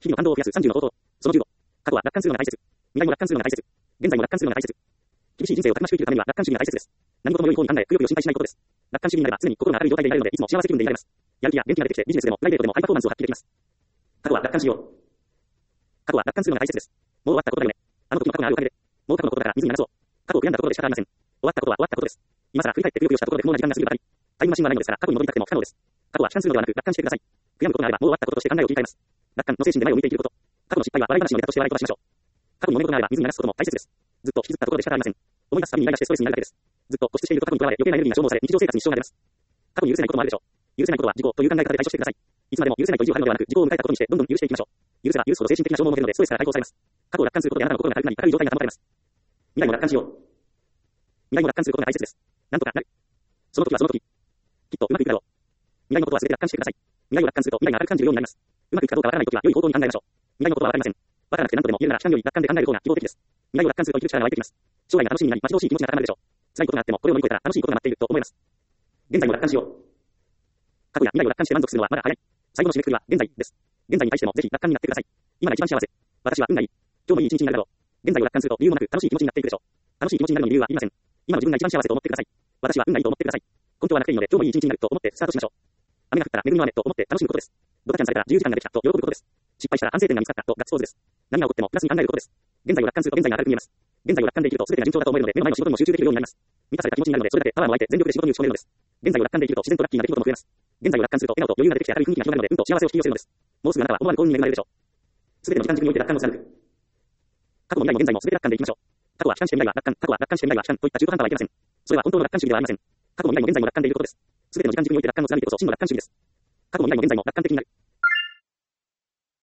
日々の感動を増やす30の方法。その15。過去は楽観するのが大切。未来も楽観するのが大切。現在も楽観するのが大切。厳しい人生をたくましく生きるためには楽観主義が大切です。何事も良い方に考え、くよくよ心配しないことです。楽観主義になれば常に心が明るい状態でいられるので、いつも幸せ気分でいられます。やる気や元気が出てきて、ビジネスでもプライベートでもハイパフォーマンスを発揮できます。過去は楽観しよう。過去は楽観するのが大切です。もう終わったことだよね。あの時の過去があるおかげで、もう過去のことだから水に流そう。過去を悔やんだことで仕方ありません。終わったことは終わったことです。今更振り返ってくよくよしたところで不毛な時間が過ぎるばかり。タイムマシンはないのですから、過去に戻りたくても不可能です。過去は悲観するのではなく楽観してください。悔やむことがあればもう終わったこととして考えを切り替えます。楽観の精神で前を向いていけること。過去の失敗は笑い話のネタとして笑い飛ばしましょう。過去に揉め事があれば水に流すことも大切です。ずっと引きずったところで仕方ありません。思い出すたびにイライラしてストレスになるだけです。ずっと固執していると過去にとらわれ余計なエネルギーが消耗され日常生活に支障が出ます。過去に許せないこともあるでしょう。許せないことは事故という考え方で対処してください。いつまでも許せないと意地を張るのではなく、事故を迎えたことにしてどんどん許していきましょう。許せば許すほど精神的な消耗も減るのでストレスから解放されます。過去を楽観することであなたの心が軽くなり明るい状態が保たれます。未来も楽観しよう。未来も楽観することが大切です。なんとかなる。その時はその時。きっとうまくいくだろう。未来のことは全て楽観してください。未来を楽観すると未来が明るく感じるようになります。うまくいくかどうかわからない時は良い方向に考えましょう。未来のことはわかりません。わからなくて何とでも言えるなら期間より楽観で考える方が希望的です。未来を楽観すると生きる力が湧いてきます。将来が楽しみになり待ち遠しい気持ちが高まるでしょう。辛いことがあってもこれを乗り越えたら楽しいことが待っていると思います。現在も楽観しよう。過去や未来を楽観して満足するのはまだ早い。最後の締めくくりは現在です。現在に対してもぜひ楽観になってください。今が一番幸せ。私は運がいい。今日もいい一日になるだろう。現在を楽観すると理由もなく楽しい気持ちになっていくでしょう。楽しい気持ちになるのに理由はありません。今の自分が一番幸せと思ってください。私は運がいいと思ってください。根拠はなくていいので今日もいい一日になると思ってスタートしましょう。雨が降ったら恵みの雨と思って楽しむことです。ドタキャンされたら自由時間ができたと喜ぶことです。失敗したら反省点が見つかったとガッツポーズです。何が起こってもプラスに考えることです。現在を楽観すると現在が明るく見えます。現在を楽観できると全てが順調だと思えるので目の前の仕事にも集中できるようになります。満たされた気持ちになるのでそれだけパワーも湧いて全力で仕事に打ち込めるのです。現在を楽観できると自然とラッキーな出来事も増えます。現在を楽観すると笑顔と余裕が出てきて明るい雰囲気が広がるので運と幸せを引き寄せるのです。もうすぐあなたは思わぬ幸運に恵まれるでしょう。全ての時間軸において楽観を貫く。過去も未来も現在も全て楽観でいきましょう。過去は悲観して未来は楽観、過去は楽観して未来は悲観といった中途半端はいけません。それは本当の楽観主義ではありません。過去も未来も現在も楽観でいることです。全ての時間軸において楽観を貫いてこそ真の楽観主義です。過去も未来も現在も楽観的になる。